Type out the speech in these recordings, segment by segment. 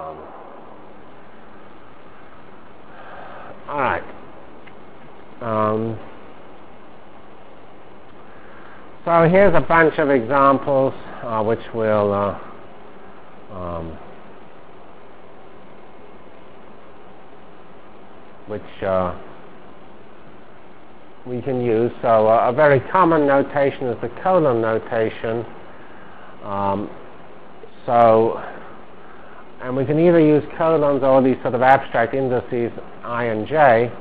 All right. So here's a bunch of examples which will we can use. So a very common notation is the colon notation. And we can either use colons or these sort of abstract indices I and j.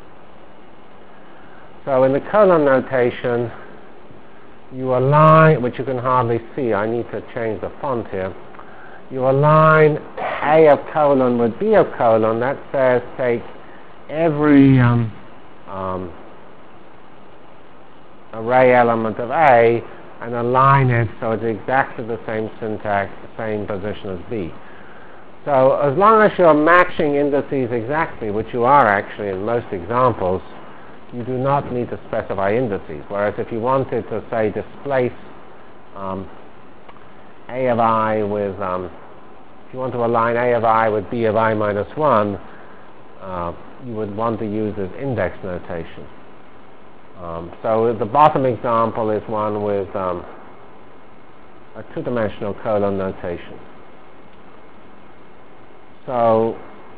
So in the colon notation, you align, which you can hardly see, I need to change the font here. You align A of colon with B of colon. That says take every array element of A and align it so it's exactly the same syntax, the same position as B. So as long as you're matching indices exactly, which you are actually in most examples, you do not need to specify indices. Whereas if you wanted to, say, displace A of I with, if you want to align A of I with B of I minus 1, you would want to use this index notation. So the bottom example is one with a two-dimensional colon notation. So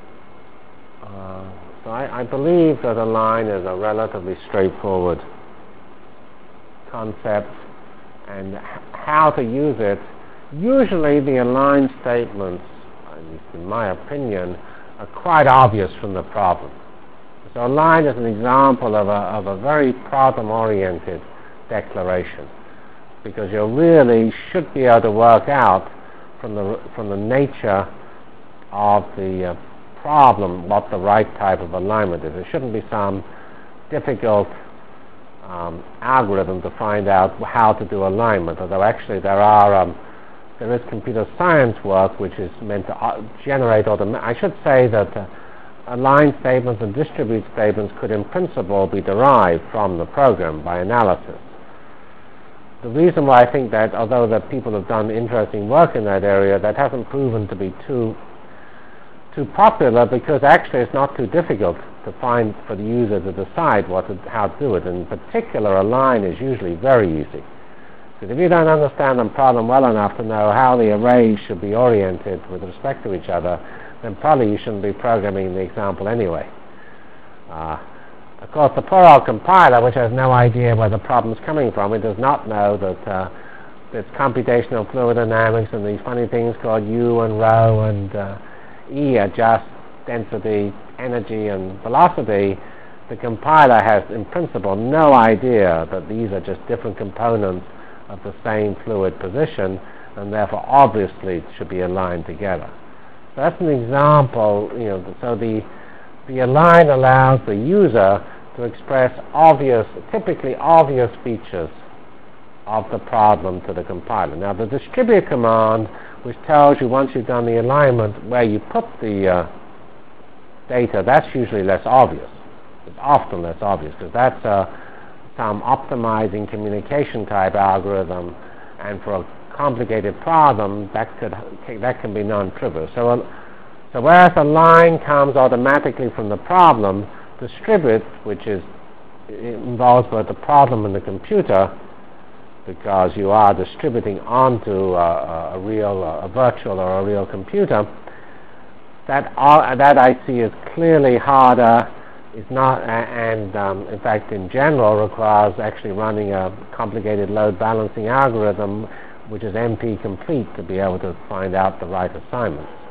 I believe that a line is a relatively straightforward concept, and how to use it. Usually the align statements, at least in my opinion, are quite obvious from the problem. So align is an example of a very problem-oriented declaration, because you really should be able to work out from the nature of the problem what the right type of alignment is. It shouldn't be some difficult algorithm to find out how to do alignment, although actually there is computer science work which is meant to generate I should say that align statements and distribute statements could in principle be derived from the program by analysis. The reason why I think that, although that people have done interesting work in that area, that hasn't proven to be too popular, because actually it's not too difficult to find for the user to decide how to do it. In particular, align is usually very easy. So if you don't understand the problem well enough to know how the arrays should be oriented with respect to each other, then probably you shouldn't be programming the example anyway. Of course, the poor old compiler, which has no idea where the problem's coming from, it does not know that it's computational fluid dynamics and these funny things called U and rho and E are just density, energy, and velocity. The compiler has, in principle, no idea that these are just different components of the same fluid position, and therefore obviously it should be aligned together. So that's an example. So the align allows the user to express typically obvious features of the problem to the compiler. Now the distribute command, which tells you once you've done the alignment where you put the data, that's usually less obvious. It's often less obvious, because that's some optimizing communication type algorithm, and for a complicated problem that can be non-trivial. So whereas align comes automatically from the problem, distribute, which involves both the problem and the computer, because you are distributing onto a virtual or a real computer, that I see is clearly harder, is not, and in fact in general requires actually running a complicated load balancing algorithm which is NP complete to be able to find out the right assignment.